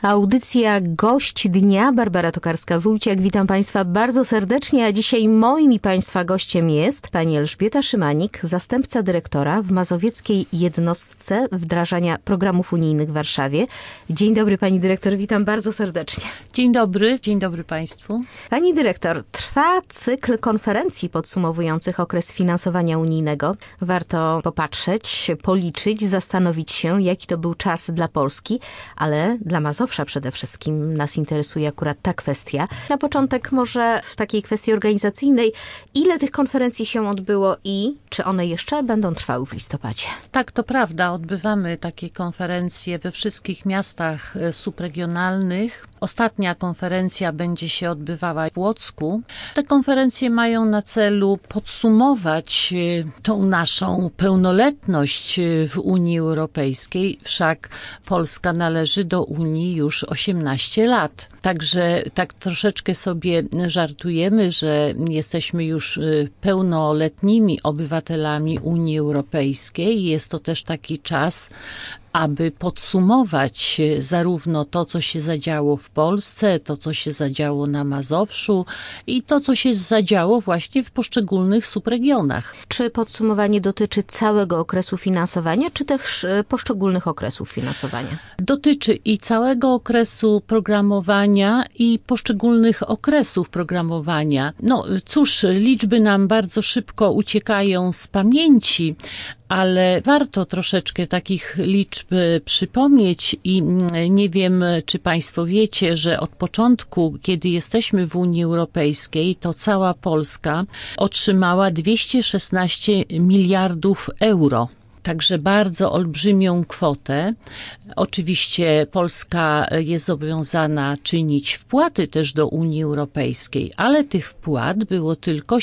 Audycja Gość Dnia, Barbara Tokarska-Wójciak. Witam Państwa bardzo serdecznie, a dzisiaj moim i Państwa gościem jest pani Elżbieta Szymanik, zastępca dyrektora w Mazowieckiej Jednostce Wdrażania Programów Unijnych w Warszawie. Dzień dobry pani dyrektor, witam bardzo serdecznie. Dzień dobry Państwu. Pani dyrektor, trwa cykl konferencji podsumowujących okres finansowania unijnego. Warto popatrzeć, policzyć, zastanowić się, jaki to był czas dla Polski, ale dla Mazowsza przede wszystkim nas interesuje akurat ta kwestia. Na początek może w takiej kwestii organizacyjnej, ile tych konferencji się odbyło i czy one jeszcze będą trwały w listopadzie? Tak, to prawda. Odbywamy takie konferencje we wszystkich miastach subregionalnych. Ostatnia konferencja będzie się odbywała w Płocku. Te konferencje mają na celu podsumować tą naszą pełnoletność w Unii Europejskiej. Wszak Polska należy do Unii już 18 lat. Także tak troszeczkę sobie żartujemy, że jesteśmy już pełnoletnimi obywatelami Unii Europejskiej. Jest to też taki czas, aby podsumować zarówno to, co się zadziało w Polsce, to, co się zadziało na Mazowszu i to, co się zadziało właśnie w poszczególnych subregionach. Czy podsumowanie dotyczy całego okresu finansowania, czy też poszczególnych okresów finansowania? Dotyczy i całego okresu programowania i poszczególnych okresów programowania. No cóż, liczby nam bardzo szybko uciekają z pamięci, ale warto troszeczkę takich liczb przypomnieć i nie wiem, czy Państwo wiecie, że od początku, kiedy jesteśmy w Unii Europejskiej, to cała Polska otrzymała 216 miliardów euro. Także bardzo olbrzymią kwotę. Oczywiście Polska jest zobowiązana czynić wpłaty też do Unii Europejskiej, ale tych wpłat było tylko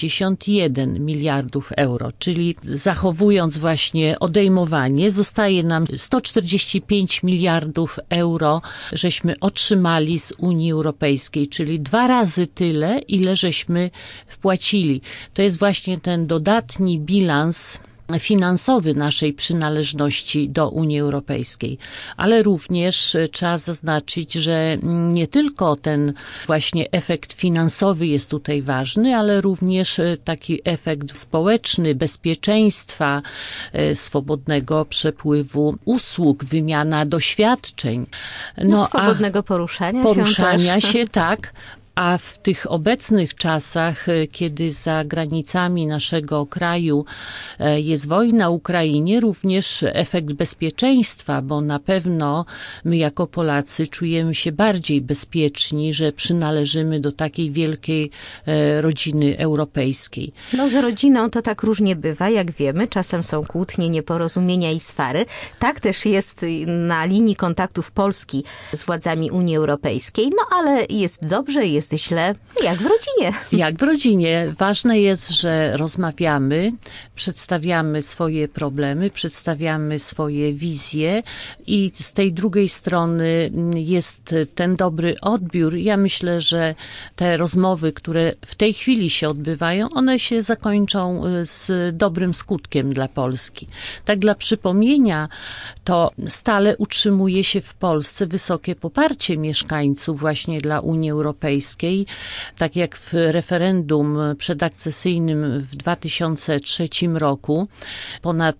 71 miliardów euro, czyli zachowując właśnie odejmowanie, zostaje nam 145 miliardów euro, żeśmy otrzymali z Unii Europejskiej, czyli 2 razy tyle, ile żeśmy wpłacili. To jest właśnie ten dodatni bilans finansowy naszej przynależności do Unii Europejskiej, ale również trzeba zaznaczyć, że nie tylko ten właśnie efekt finansowy jest tutaj ważny, ale również taki efekt społeczny, bezpieczeństwa, swobodnego przepływu usług, wymiana doświadczeń. Swobodnego poruszania się, tak. A w tych obecnych czasach, kiedy za granicami naszego kraju jest wojna w Ukrainie, również efekt bezpieczeństwa, bo na pewno my jako Polacy czujemy się bardziej bezpieczni, że przynależymy do takiej wielkiej rodziny europejskiej. No z rodziną to tak różnie bywa, jak wiemy. Czasem są kłótnie, nieporozumienia i swary. Tak też jest na linii kontaktów Polski z władzami Unii Europejskiej. No ale jest dobrze, jest źle, jak w rodzinie. Jak w rodzinie. Ważne jest, że rozmawiamy, przedstawiamy swoje problemy, przedstawiamy swoje wizje i z tej drugiej strony jest ten dobry odbiór. Ja myślę, że te rozmowy, które w tej chwili się odbywają, one się zakończą z dobrym skutkiem dla Polski. Tak dla przypomnienia, to stale utrzymuje się w Polsce wysokie poparcie mieszkańców właśnie dla Unii Europejskiej. Tak jak w referendum przedakcesyjnym w 2003 roku ponad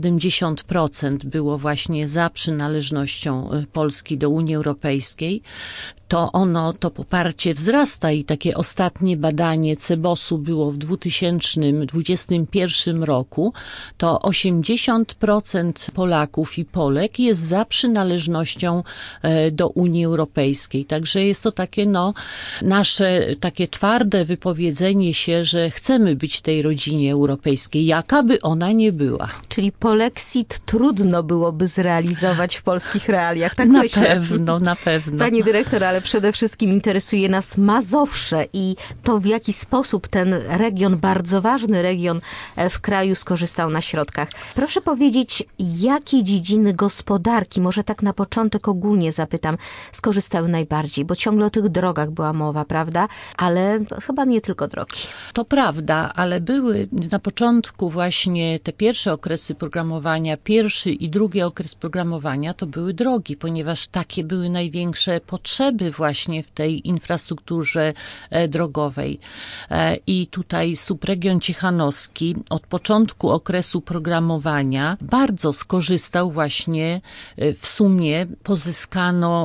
70% było właśnie za przynależnością Polski do Unii Europejskiej, to poparcie wzrasta i takie ostatnie badanie CEBOS-u było w 2021 roku, to 80% Polaków i Polek jest za przynależnością do Unii Europejskiej. Także jest to takie nasze takie twarde wypowiedzenie się, że chcemy być w tej rodzinie europejskiej, jaka by ona nie była. Czyli polexit trudno byłoby zrealizować w polskich realiach, tak na myślę. Na pewno. Pani dyrektor, ale przede wszystkim interesuje nas Mazowsze i to, w jaki sposób ten region, bardzo ważny region w kraju, skorzystał na środkach. Proszę powiedzieć, jakie dziedziny gospodarki, może tak na początek ogólnie zapytam, skorzystały najbardziej, bo ciągle o tych drogach była mowa, mowa, prawda? Ale chyba nie tylko drogi. To prawda, ale były na początku właśnie te pierwsze okresy programowania, pierwszy i drugi okres programowania to były drogi, ponieważ takie były największe potrzeby właśnie w tej infrastrukturze drogowej. I tutaj subregion ciechanowski od początku okresu programowania bardzo skorzystał właśnie, w sumie pozyskano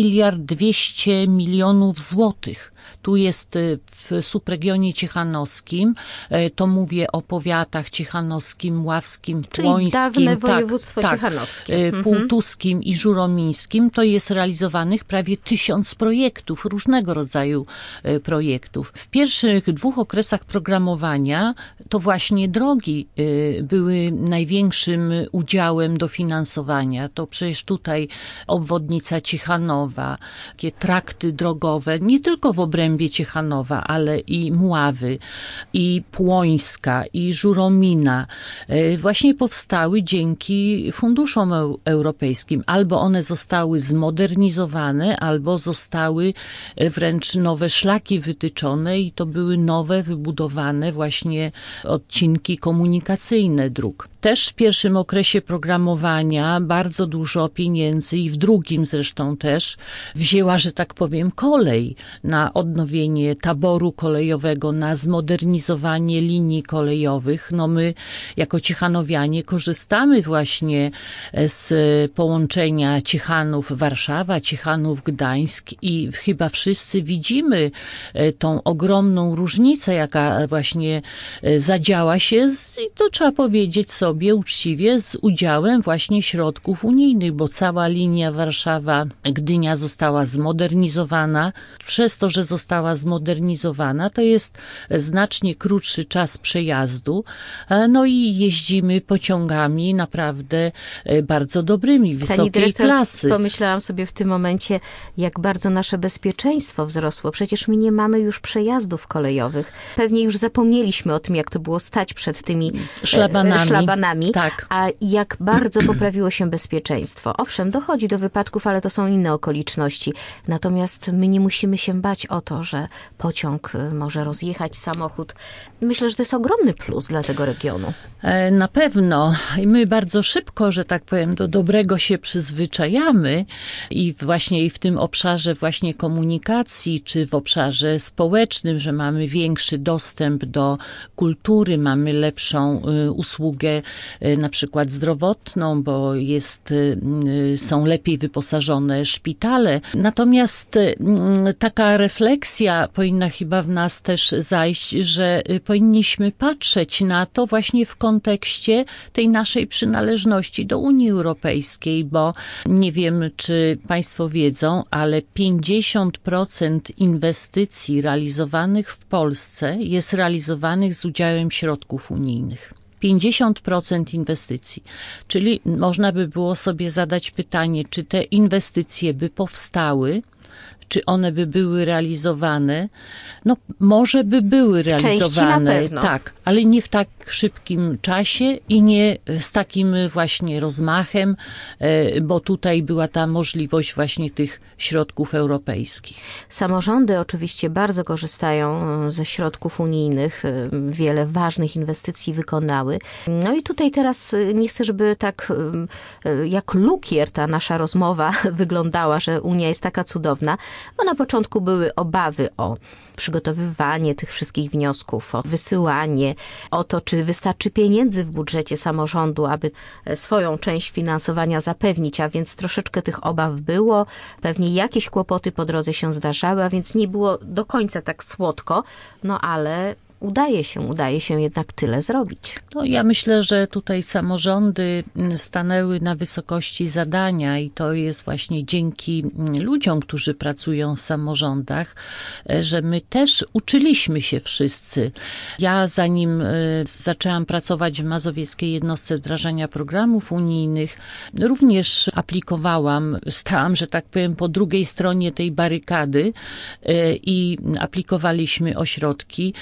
1,2 miliarda złotych. Tu jest w subregionie ciechanowskim, to mówię o powiatach ciechanowskim, ławskim, płońskim, dawne województwo ciechanowskie. Półtuskim i żuromińskim, to jest realizowanych prawie 1000 projektów, różnego rodzaju projektów. W pierwszych 2 okresach programowania to właśnie drogi były największym udziałem dofinansowania. To przecież tutaj obwodnica Ciechanowa, takie trakty drogowe, nie tylko w obrębie Ciechanowa, ale i Mławy, i Płońska, i Żuromina właśnie powstały dzięki funduszom europejskim. Albo one zostały zmodernizowane, albo zostały wręcz nowe szlaki wytyczone i to były nowe, wybudowane właśnie odcinki komunikacyjne dróg. Też w pierwszym okresie programowania bardzo dużo pieniędzy i w drugim zresztą też wzięła, że tak powiem, kolej na odnowienie taboru kolejowego, na zmodernizowanie linii kolejowych. No my jako ciechanowianie korzystamy właśnie z połączenia Ciechanów-Warszawa, Ciechanów-Gdańsk i chyba wszyscy widzimy tą ogromną różnicę, jaka właśnie zadziała się, i to trzeba powiedzieć sobie uczciwie, z udziałem właśnie środków unijnych, bo cała linia Warszawa-Gdynia została zmodernizowana. Przez to, że została zmodernizowana, to jest znacznie krótszy czas przejazdu, no i jeździmy pociągami naprawdę bardzo dobrymi, wysokiej dyrektor, klasy. Pomyślałam sobie w tym momencie, jak bardzo nasze bezpieczeństwo wzrosło. Przecież my nie mamy już przejazdów kolejowych. Pewnie już zapomnieliśmy o tym, jak to było stać przed tymi szlabanami. Tak. A jak bardzo poprawiło się bezpieczeństwo. Owszem, dochodzi do wypadków, ale to są inne okoliczności. Natomiast my nie musimy się bać o to, że pociąg może rozjechać samochód. Myślę, że to jest ogromny plus dla tego regionu. Na pewno. I my bardzo szybko, że tak powiem, do dobrego się przyzwyczajamy i właśnie w tym obszarze właśnie komunikacji, czy w obszarze społecznym, że mamy większy dostęp do kultury, mamy lepszą usługę na przykład zdrowotną, bo są lepiej wyposażone szpitale. Natomiast taka refleksja powinna chyba w nas też zajść, że powinniśmy patrzeć na to właśnie w kontekście tej naszej przynależności do Unii Europejskiej, bo nie wiem, czy Państwo wiedzą, ale 50% inwestycji realizowanych w Polsce jest realizowanych z udziałem środków unijnych. 50% inwestycji. Czyli można by było sobie zadać pytanie, czy te inwestycje by powstały, czy one by były realizowane? No, może by były realizowane, na pewno. tak, ale nie w tak szybkim czasie i nie z takim właśnie rozmachem, bo tutaj była ta możliwość właśnie tych środków europejskich. Samorządy oczywiście bardzo korzystają ze środków unijnych, wiele ważnych inwestycji wykonały. No i tutaj teraz nie chcę, żeby tak jak lukier ta nasza rozmowa wyglądała, że Unia jest taka cudowna, bo na początku były obawy o przygotowywanie tych wszystkich wniosków, o wysyłanie, o to, czy wystarczy pieniędzy w budżecie samorządu, aby swoją część finansowania zapewnić, a więc troszeczkę tych obaw było, pewnie jakieś kłopoty po drodze się zdarzały, a więc nie było do końca tak słodko, no ale udaje się jednak tyle zrobić. No, ja myślę, że tutaj samorządy stanęły na wysokości zadania i to jest właśnie dzięki ludziom, którzy pracują w samorządach, że my też uczyliśmy się wszyscy. Ja zanim zaczęłam pracować w Mazowieckiej Jednostce Wdrażania Programów Unijnych, również aplikowałam, stałam, że tak powiem, po drugiej stronie tej barykady i aplikowaliśmy o środki i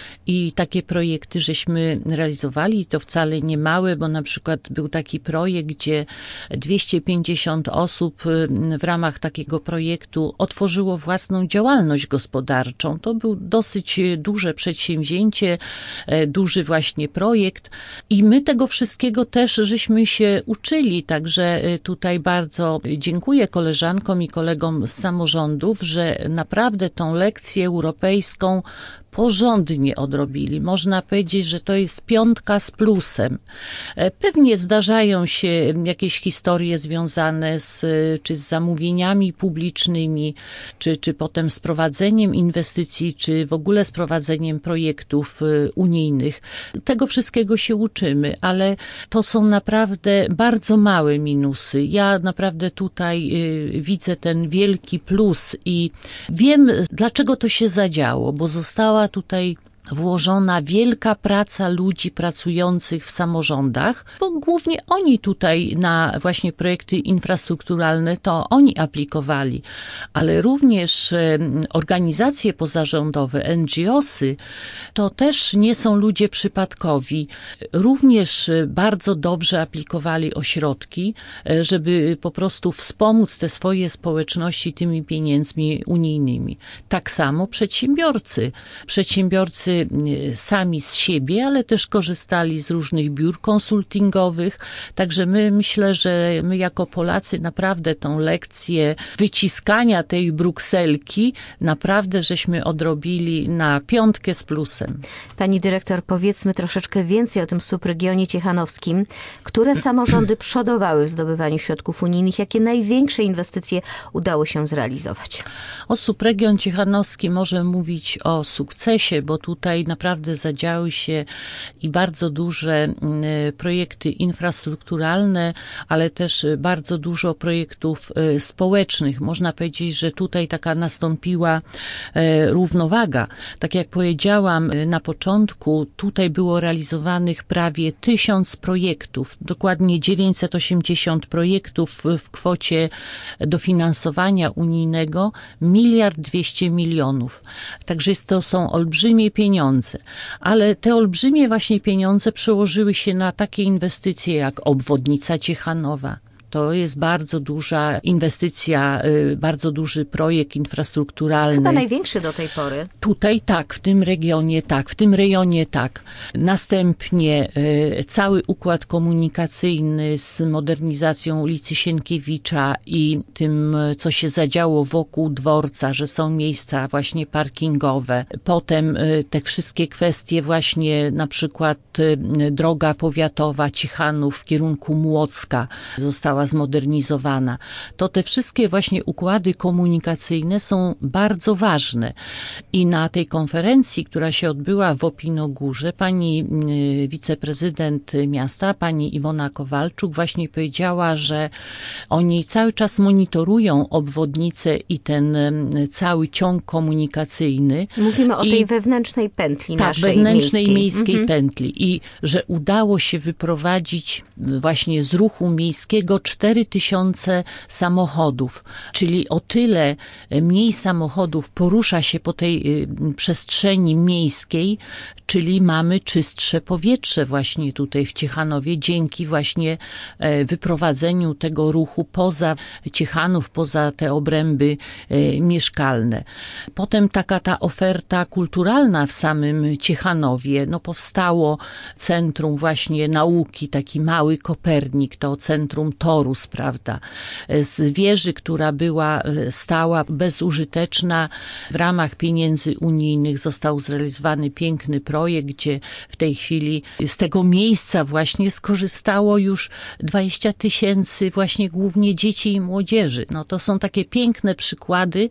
i takie projekty żeśmy realizowali, i to wcale nie małe, bo na przykład był taki projekt, gdzie 250 osób w ramach takiego projektu otworzyło własną działalność gospodarczą. To był dosyć duże przedsięwzięcie, duży właśnie projekt i my tego wszystkiego też żeśmy się uczyli, także tutaj bardzo dziękuję koleżankom i kolegom z samorządów, że naprawdę tą lekcję europejską porządnie odrobili. Można powiedzieć, że to jest 5 z plusem. Pewnie zdarzają się jakieś historie związane czy z zamówieniami publicznymi, czy potem z prowadzeniem inwestycji, czy w ogóle z prowadzeniem projektów unijnych. Tego wszystkiego się uczymy, ale to są naprawdę bardzo małe minusy. Ja naprawdę tutaj widzę ten wielki plus i wiem, dlaczego to się zadziało, bo została tutaj włożona wielka praca ludzi pracujących w samorządach, bo głównie oni tutaj na właśnie projekty infrastrukturalne to oni aplikowali, ale również organizacje pozarządowe, NGO-sy, to też nie są ludzie przypadkowi. Również bardzo dobrze aplikowali o środki, żeby po prostu wspomóc te swoje społeczności tymi pieniędzmi unijnymi. Tak samo przedsiębiorcy sami z siebie, ale też korzystali z różnych biur konsultingowych. Także myślę, że my jako Polacy naprawdę tą lekcję wyciskania tej brukselki naprawdę żeśmy odrobili na 5 z plusem. Pani dyrektor, powiedzmy troszeczkę więcej o tym subregionie ciechanowskim. Które samorządy przodowały w zdobywaniu środków unijnych? Jakie największe inwestycje udało się zrealizować? O subregion ciechanowski może mówić o sukcesie, bo tutaj naprawdę zadziały się i bardzo duże projekty infrastrukturalne, ale też bardzo dużo projektów społecznych. Można powiedzieć, że tutaj taka nastąpiła równowaga. Tak jak powiedziałam na początku, tutaj było realizowanych prawie 1000 projektów, dokładnie 980 projektów w kwocie dofinansowania unijnego 1,2 miliarda. Także to są olbrzymie pieniądze, ale te olbrzymie właśnie pieniądze przełożyły się na takie inwestycje jak obwodnica Ciechanowa. To jest bardzo duża inwestycja, bardzo duży projekt infrastrukturalny. Chyba największy do tej pory. Tutaj tak, w tym regionie tak, w tym rejonie tak. Następnie cały układ komunikacyjny z modernizacją ulicy Sienkiewicza i tym, co się zadziało wokół dworca, że są miejsca właśnie parkingowe. Potem te wszystkie kwestie właśnie, na przykład droga powiatowa Ciechanów w kierunku Młocka została zmodernizowana. To te wszystkie właśnie układy komunikacyjne są bardzo ważne. I na tej konferencji, która się odbyła w Opinogórze, pani wiceprezydent miasta, pani Iwona Kowalczuk właśnie powiedziała, że oni cały czas monitorują obwodnicę i ten cały ciąg komunikacyjny. Mówimy o tej wewnętrznej pętli tak, naszej wewnętrznej miejskiej pętli. I że udało się wyprowadzić właśnie z ruchu miejskiego 4000 samochodów, czyli o tyle mniej samochodów porusza się po tej przestrzeni miejskiej, czyli mamy czystsze powietrze właśnie tutaj w Ciechanowie dzięki właśnie wyprowadzeniu tego ruchu poza Ciechanów, poza te obręby mieszkalne. Potem taka ta oferta kulturalna w samym Ciechanowie, no powstało Centrum właśnie Nauki, taki mały Kopernik, to Centrum Torus, prawda, z wieży, która była stała, bezużyteczna, w ramach pieniędzy unijnych został zrealizowany piękny projekt, gdzie w tej chwili z tego miejsca właśnie skorzystało już 20 000 właśnie głównie dzieci i młodzieży. No to są takie piękne przykłady,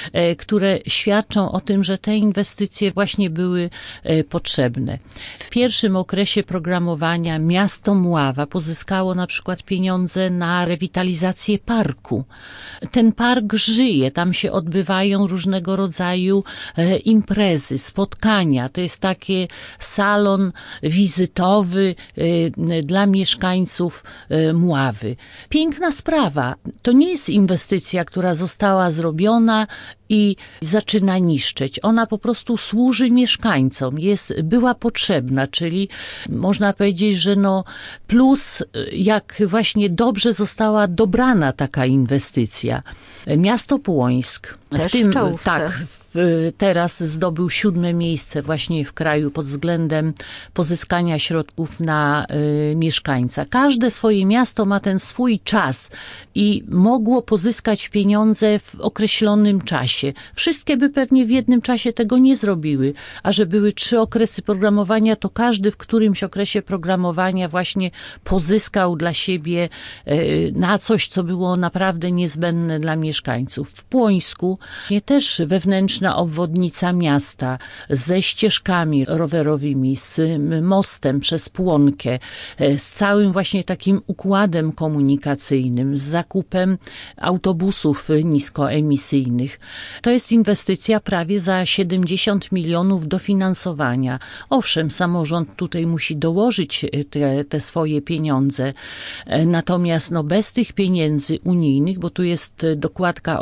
które świadczą o tym, że te inwestycje właśnie były potrzebne. W pierwszym okresie programowania miasto Mława pozyskało na przykład pieniądze na rewitalizację parku. Ten park żyje, tam się odbywają różnego rodzaju imprezy, spotkania. To jest taki salon wizytowy dla mieszkańców Mławy. Piękna sprawa. To nie jest inwestycja, która została zrobiona i zaczyna niszczyć. Ona po prostu służy mieszkańcom. Była potrzebna, czyli można powiedzieć, że plus jak właśnie dobrze została dobrana taka inwestycja. Miasto Płońsk też w czołówce. Teraz zdobył 7. miejsce właśnie w kraju pod względem pozyskania środków na mieszkańca. Każde swoje miasto ma ten swój czas i mogło pozyskać pieniądze w określonym czasie. Wszystkie by pewnie w jednym czasie tego nie zrobiły, a że były 3 okresy programowania, to każdy w którymś okresie programowania właśnie pozyskał dla siebie na coś, co było naprawdę niezbędne dla mieszkańców. W Płońsku też wewnętrzna obwodnica miasta ze ścieżkami rowerowymi, z mostem przez Płonkę, z całym właśnie takim układem komunikacyjnym, z zakupem autobusów niskoemisyjnych. To jest inwestycja prawie za 70 milionów dofinansowania. Owszem, samorząd tutaj musi dołożyć te swoje pieniądze, natomiast bez tych pieniędzy unijnych, bo tu jest dokładka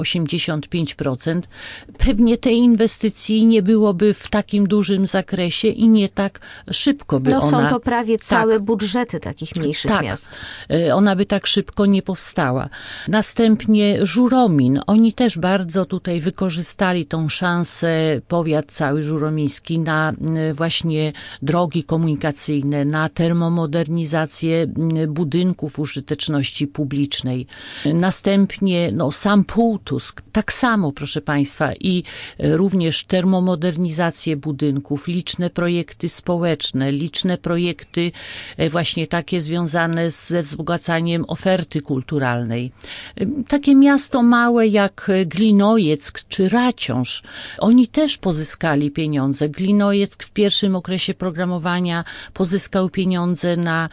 85%, pewnie tej inwestycji nie byłoby w takim dużym zakresie i nie tak szybko by ona... Są to prawie całe budżety takich mniejszych miast. Ona by tak szybko nie powstała. Następnie Żuromin. Oni też bardzo tutaj wykorzystali tą szansę, powiat cały żuromiński, na właśnie drogi komunikacyjne, na termomodernizację budynków użyteczności publicznej. Następnie sam Półtusk. Tak samo, proszę Państwa, i również termomodernizację budynków, liczne projekty społeczne, liczne projekty właśnie takie związane ze wzbogacaniem oferty kulturalnej. Takie miasto małe jak Glinojeck czy Raciąż, oni też pozyskali pieniądze. Glinojeck w pierwszym okresie programowania pozyskał pieniądze na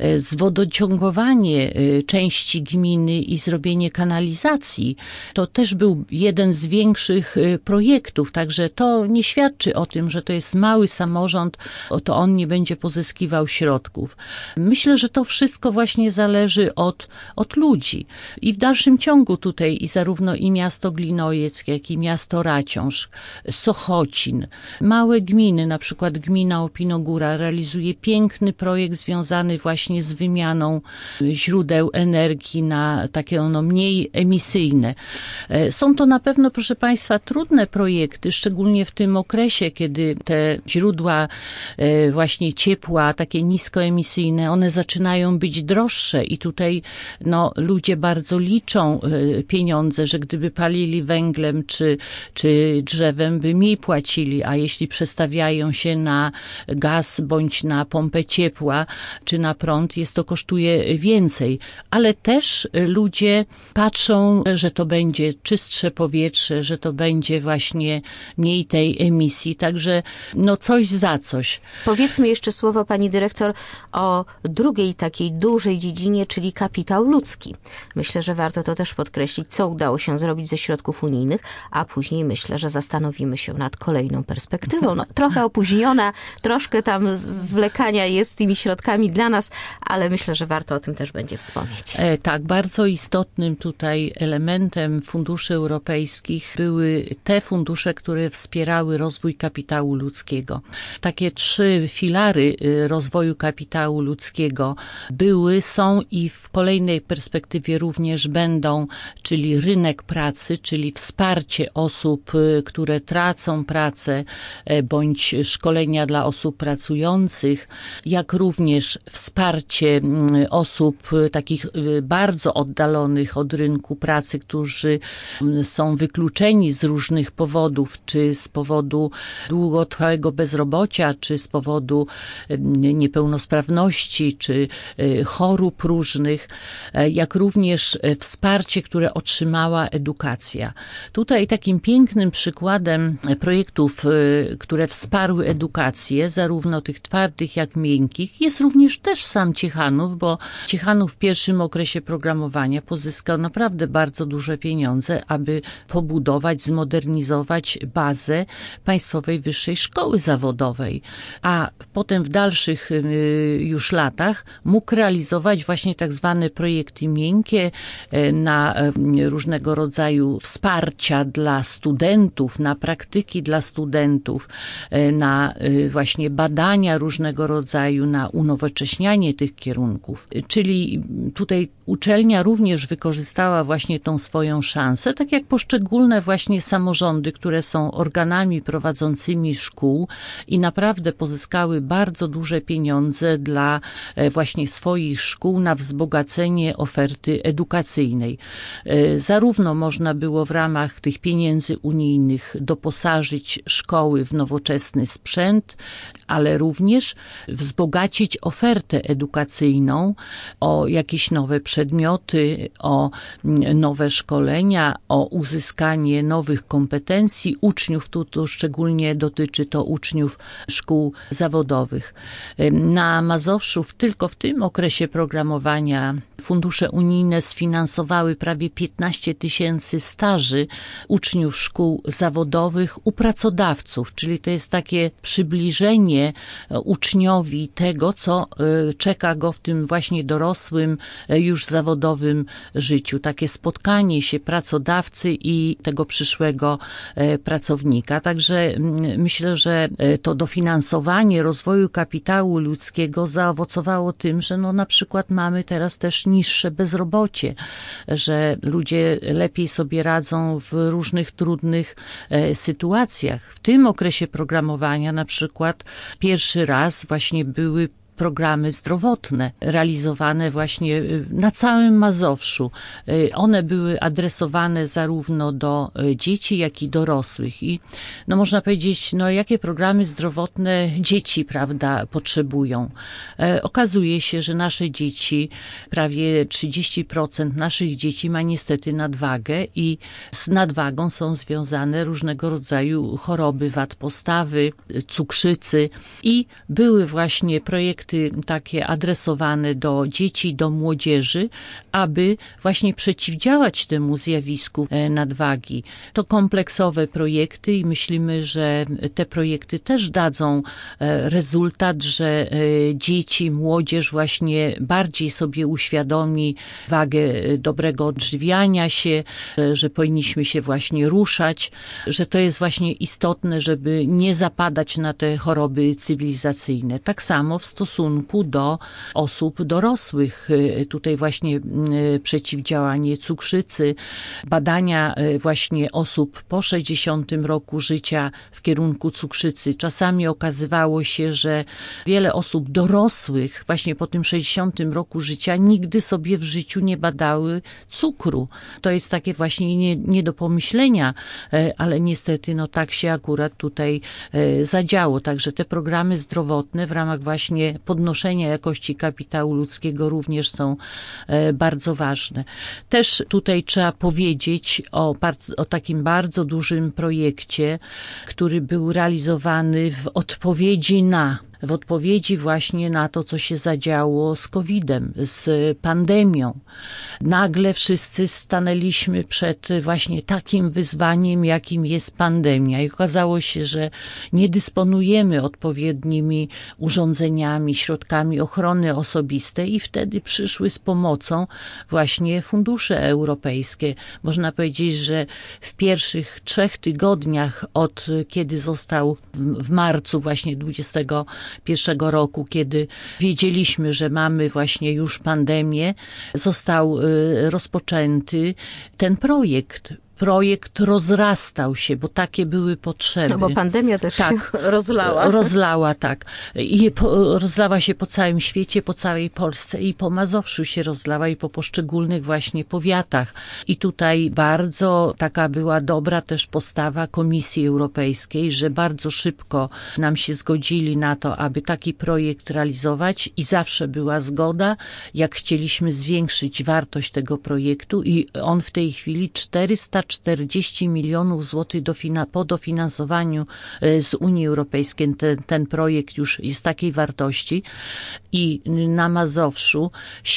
zwodociągowanie części gminy i zrobienie kanalizacji. To też był jeden z większych projektów, także to nie świadczy o tym, że to jest mały samorząd, to on nie będzie pozyskiwał środków. Myślę, że to wszystko właśnie zależy od ludzi. I w dalszym ciągu tutaj i zarówno i miasto Glinojeck, jak i miasto Raciąż, Sochocin, małe gminy, na przykład gmina Opinogóra realizuje piękny projekt związany właśnie z wymianą źródeł energii na takie mniej emisyjne. Są to na pewno, proszę Państwa, trudne projekty, szczególnie w tym okresie, kiedy te źródła właśnie ciepła, takie niskoemisyjne, one zaczynają być droższe i tutaj ludzie bardzo liczą pieniądze, że gdyby palili węglem czy drzewem, by mniej płacili, a jeśli przestawiają się na gaz bądź na pompę ciepła czy na prąd, to kosztuje więcej. Ale też ludzie patrzą, że to będzie czystsze powietrze, że to będzie właśnie mniej tej emisji, także coś za coś. Powiedzmy jeszcze słowo, pani dyrektor, o drugiej takiej dużej dziedzinie, czyli kapitał ludzki. Myślę, że warto to też podkreślić, co udało się zrobić ze środków unijnych, a później myślę, że zastanowimy się nad kolejną perspektywą. Trochę opóźniona, troszkę tam zwlekania jest z tymi środkami dla nas, ale myślę, że warto o tym też będzie wspomnieć. Tak, bardzo istotnym tutaj elementem funduszy europejskich były te fundusze, które wspierały rozwój kapitału ludzkiego. Takie 3 filary rozwoju kapitału ludzkiego są i w kolejnej perspektywie również będą, czyli rynek pracy, czyli wsparcie osób, które tracą pracę, bądź szkolenia dla osób pracujących, jak również wsparcie osób takich bardzo oddalonych od rynku pracy, którzy są wykluczeni z różnych powodów, czy z powodu długotrwałego bezrobocia, czy z powodu niepełnosprawności, czy chorób różnych, jak również wsparcie, które otrzymała edukacja. Tutaj takim pięknym przykładem projektów, które wsparły edukację, zarówno tych twardych, jak miękkich, jest również też sam Ciechanów, bo Ciechanów w pierwszym tym okresie programowania pozyskał naprawdę bardzo duże pieniądze, aby pobudować, zmodernizować bazę Państwowej Wyższej Szkoły Zawodowej, a potem w dalszych już latach mógł realizować właśnie tak zwane projekty miękkie na różnego rodzaju wsparcia dla studentów, na praktyki dla studentów, na właśnie badania różnego rodzaju, na unowocześnianie tych kierunków. Czyli tutaj uczelnia również wykorzystała właśnie tą swoją szansę, tak jak poszczególne właśnie samorządy, które są organami prowadzącymi szkół i naprawdę pozyskały bardzo duże pieniądze dla właśnie swoich szkół na wzbogacenie oferty edukacyjnej. Zarówno można było w ramach tych pieniędzy unijnych doposażyć szkoły w nowoczesny sprzęt, ale również wzbogacić ofertę edukacyjną o jakieś nowe przedmioty, o nowe szkolenia, o uzyskanie nowych kompetencji uczniów. Tu szczególnie dotyczy to uczniów szkół zawodowych. Na Mazowszu tylko w tym okresie programowania fundusze unijne sfinansowały prawie 15 000 staży uczniów szkół zawodowych u pracodawców, czyli to jest takie przybliżenie uczniowi tego, co czeka go w tym właśnie dorosłym, już zawodowym życiu. Takie spotkanie się pracodawcy i tego przyszłego pracownika. Także myślę, że to dofinansowanie rozwoju kapitału ludzkiego zaowocowało tym, że na przykład mamy teraz też niższe bezrobocie, że ludzie lepiej sobie radzą w różnych trudnych sytuacjach. W tym okresie programowania na przykład pierwszy raz właśnie były programy zdrowotne realizowane właśnie na całym Mazowszu. One były adresowane zarówno do dzieci, jak i dorosłych. I można powiedzieć, jakie programy zdrowotne dzieci, prawda, potrzebują. Okazuje się, że nasze dzieci, prawie 30% naszych dzieci ma niestety nadwagę i z nadwagą są związane różnego rodzaju choroby wad postawy, cukrzycy i były właśnie projekty takie adresowane do dzieci, do młodzieży, aby właśnie przeciwdziałać temu zjawisku nadwagi. To kompleksowe projekty i myślimy, że te projekty też dadzą rezultat, że dzieci, młodzież właśnie bardziej sobie uświadomi wagę dobrego odżywiania się, że powinniśmy się właśnie ruszać, że to jest właśnie istotne, żeby nie zapadać na te choroby cywilizacyjne. Tak samo w stosunku do osób dorosłych. Tutaj właśnie przeciwdziałanie cukrzycy, badania właśnie osób po 60 roku życia w kierunku cukrzycy. Czasami okazywało się, że wiele osób dorosłych właśnie po tym 60 roku życia nigdy sobie w życiu nie badały cukru. To jest takie właśnie nie do pomyślenia, ale niestety tak się akurat tutaj zadziało. Także te programy zdrowotne w ramach właśnie podnoszenia jakości kapitału ludzkiego również są bardzo ważne. Też tutaj trzeba powiedzieć o takim bardzo dużym projekcie, który był realizowany w odpowiedzi właśnie na to, co się zadziało z COVID-em, z pandemią. Nagle wszyscy stanęliśmy przed właśnie takim wyzwaniem, jakim jest pandemia i okazało się, że nie dysponujemy odpowiednimi urządzeniami, środkami ochrony osobistej i wtedy przyszły z pomocą właśnie fundusze europejskie. Można powiedzieć, że w pierwszych 3 tygodniach od kiedy został w marcu właśnie 2021 roku, kiedy wiedzieliśmy, że mamy właśnie już pandemię, został rozpoczęty ten projekt. Projekt rozrastał się, bo takie były potrzeby. Bo pandemia też się rozlała. Rozlała, tak. I rozlała się po całym świecie, po całej Polsce i po Mazowszu się rozlała i po poszczególnych właśnie powiatach. I tutaj bardzo taka była dobra też postawa Komisji Europejskiej, że bardzo szybko nam się zgodzili na to, aby taki projekt realizować i zawsze była zgoda, jak chcieliśmy zwiększyć wartość tego projektu i on w tej chwili 400 340 milionów złotych po dofinansowaniu z Unii Europejskiej. Ten projekt już jest takiej wartości i na Mazowszu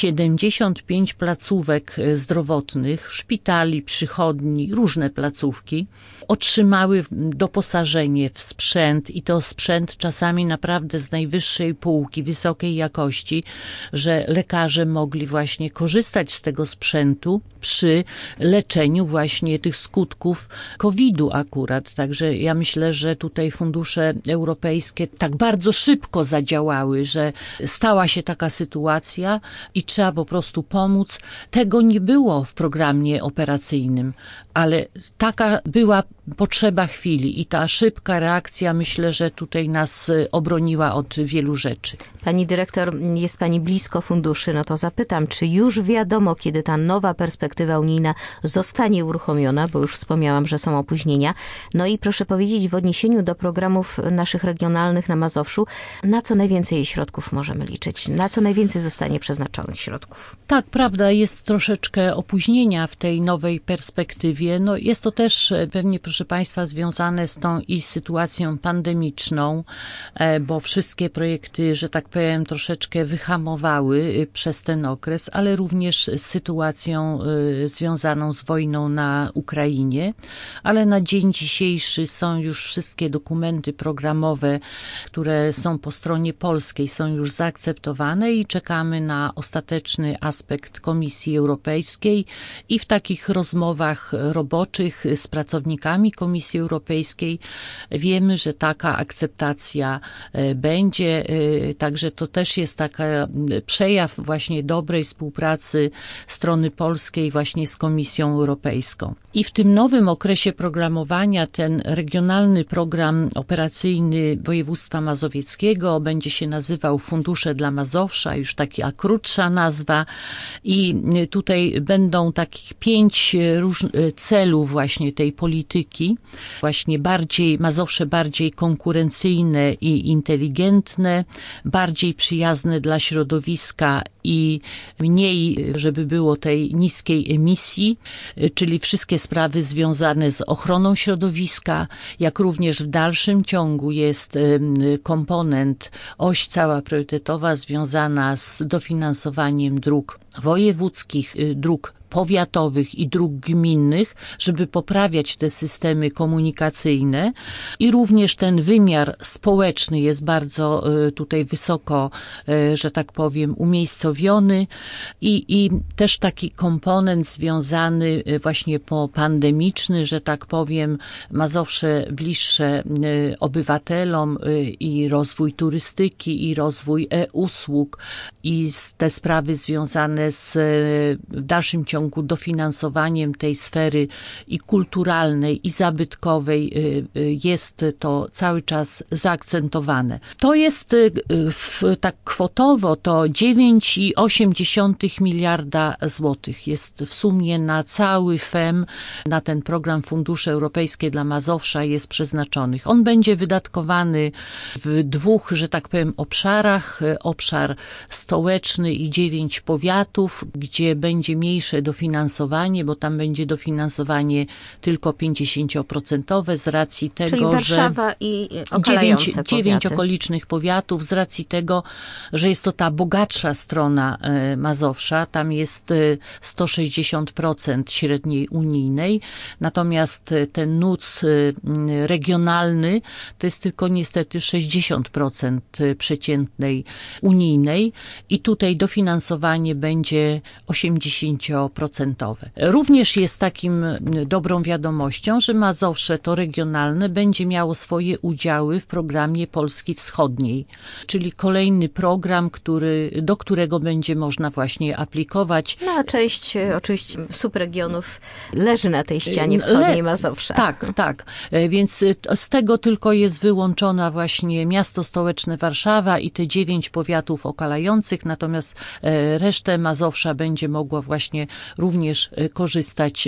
75 placówek zdrowotnych, szpitali, przychodni, różne placówki otrzymały doposażenie w sprzęt i to sprzęt czasami naprawdę z najwyższej półki, wysokiej jakości, że lekarze mogli właśnie korzystać z tego sprzętu przy leczeniu właśnie tych skutków COVID-u akurat. Także ja myślę, że tutaj fundusze europejskie tak bardzo szybko zadziałały, że stała się taka sytuacja i trzeba po prostu pomóc. Tego nie było w programie operacyjnym, ale taka była potrzeba chwili i ta szybka reakcja, myślę, że tutaj nas obroniła od wielu rzeczy. Pani dyrektor, jest pani blisko funduszy, no to zapytam, czy już wiadomo, kiedy ta nowa perspektywa unijna zostanie uruchomiona, bo już wspomniałam, że są opóźnienia. No i proszę powiedzieć, w odniesieniu do programów naszych regionalnych na Mazowszu, na co najwięcej środków możemy liczyć? Na co najwięcej zostanie przeznaczonych środków? Tak, prawda, jest troszeczkę opóźnienia w tej nowej perspektywie. No jest to też pewnie, proszę Państwa, związane z tą i sytuacją pandemiczną, bo wszystkie projekty, że tak powiem, troszeczkę wyhamowały przez ten okres, ale również z sytuacją związaną z wojną na Ukrainie. Ale na dzień dzisiejszy są już wszystkie dokumenty programowe, które są po stronie polskiej, są już zaakceptowane i czekamy na ostateczny aspekt Komisji Europejskiej i w takich rozmowach roboczych z pracownikami Komisji Europejskiej wiemy, że taka akceptacja będzie, także to też jest taki przejaw właśnie dobrej współpracy strony polskiej właśnie z Komisją Europejską. I w tym nowym okresie programowania ten regionalny program operacyjny województwa mazowieckiego będzie się nazywał Fundusze dla Mazowsza, już taka krótsza nazwa i tutaj będą takich 5 celów właśnie tej polityki, właśnie Mazowsze bardziej konkurencyjne i inteligentne, bardziej przyjazne dla środowiska i mniej, żeby było tej niskiej emisji, czyli wszystkie sprawy związane z ochroną środowiska, jak również w dalszym ciągu jest komponent, oś cała priorytetowa związana z dofinansowaniem dróg wojewódzkich, dróg powiatowych i dróg gminnych, żeby poprawiać te systemy komunikacyjne i również ten wymiar społeczny jest bardzo tutaj wysoko, że tak powiem, umiejscowiony i też taki komponent związany właśnie pandemiczny, że tak powiem, Mazowsze bliższe obywatelom i rozwój turystyki i rozwój e-usług i te sprawy związane z w dalszym ciągu dofinansowaniem tej sfery i kulturalnej, i zabytkowej jest to cały czas zaakcentowane. To jest tak kwotowo to 9,8 miliarda złotych jest w sumie na cały FEM, na ten program Fundusze Europejskie dla Mazowsza jest przeznaczonych. On będzie wydatkowany w 2, że tak powiem, obszarach. Obszar stołeczny i 9 powiatów, gdzie będzie mniejsze dofinansowanie, bo tam będzie dofinansowanie tylko 50% z racji tego, czyli Warszawa i okalające 9 okolicznych powiatów, z racji tego, że jest to ta bogatsza strona Mazowsza, tam jest 160% średniej unijnej, natomiast ten NUTS regionalny to jest tylko niestety 60% przeciętnej unijnej i tutaj dofinansowanie będzie 80%. Również jest takim dobrą wiadomością, że Mazowsze to regionalne będzie miało swoje udziały w programie Polski Wschodniej, czyli kolejny program, do którego będzie można właśnie aplikować. No a część oczywiście subregionów leży na tej ścianie wschodniej Mazowsza. Tak. Więc z tego tylko jest wyłączona właśnie miasto stołeczne Warszawa i te 9 powiatów okalających, natomiast resztę Mazowsza będzie mogła właśnie również korzystać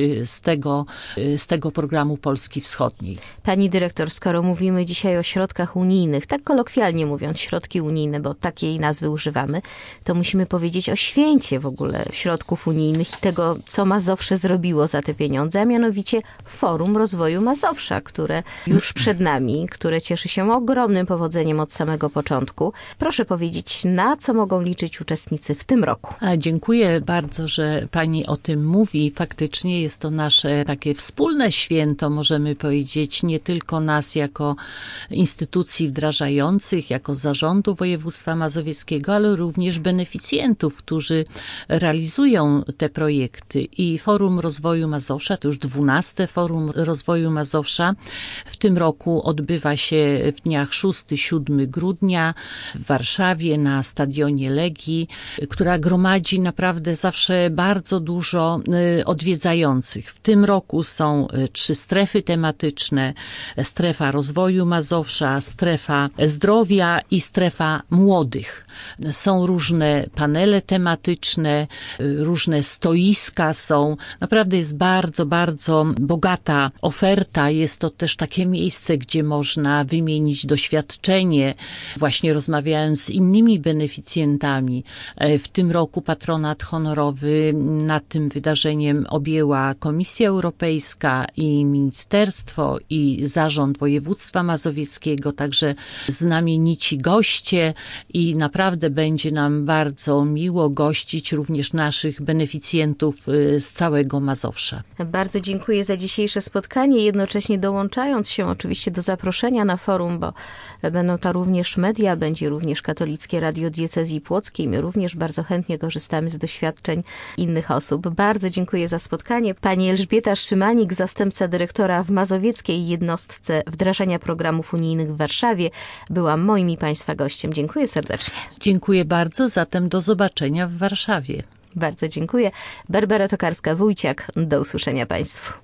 z tego programu Polski Wschodniej. Pani dyrektor, skoro mówimy dzisiaj o środkach unijnych, tak kolokwialnie mówiąc, środki unijne, bo takiej nazwy używamy, to musimy powiedzieć o święcie w ogóle środków unijnych i tego, co Mazowsze zrobiło za te pieniądze, a mianowicie Forum Rozwoju Mazowsza, które już przed nami, które cieszy się ogromnym powodzeniem od samego początku. Proszę powiedzieć, na co mogą liczyć uczestnicy w tym roku? Dziękuję bardzo, że pani o tym mówi. Faktycznie jest to nasze takie wspólne święto, możemy powiedzieć, nie tylko nas jako instytucji wdrażających, jako zarządu województwa mazowieckiego, ale również beneficjentów, którzy realizują te projekty. I Forum Rozwoju Mazowsza, to już 12. Forum Rozwoju Mazowsza, w tym roku odbywa się w dniach 6-7 grudnia w Warszawie na stadionie Legii, która gromadzi naprawdę zawsze bardzo dużo odwiedzających. W tym roku są 3 strefy tematyczne: strefa rozwoju Mazowsza, strefa zdrowia i strefa młodych. Są różne panele tematyczne, różne stoiska są. Naprawdę jest bardzo, bardzo bogata oferta. Jest to też takie miejsce, gdzie można wymienić doświadczenie, właśnie rozmawiając z innymi beneficjentami. W tym roku patronat honorowy nad tym wydarzeniem objęła Komisja Europejska i Ministerstwo i Zarząd Województwa Mazowieckiego, także znamienici goście i naprawdę będzie nam bardzo miło gościć również naszych beneficjentów z całego Mazowsza. Bardzo dziękuję za dzisiejsze spotkanie, jednocześnie dołączając się oczywiście do zaproszenia na forum, bo będą to również media, będzie również Katolickie Radio Diecezji Płockiej. My również bardzo chętnie korzystamy z doświadczeń innych osób. Bardzo dziękuję za spotkanie. Pani Elżbieta Szymanik, zastępca dyrektora w Mazowieckiej Jednostce Wdrażania Programów Unijnych w Warszawie, była moim i Państwa gościem. Dziękuję serdecznie. Dziękuję bardzo, zatem do zobaczenia w Warszawie. Bardzo dziękuję. Barbara Tokarska-Wójciak, do usłyszenia Państwu.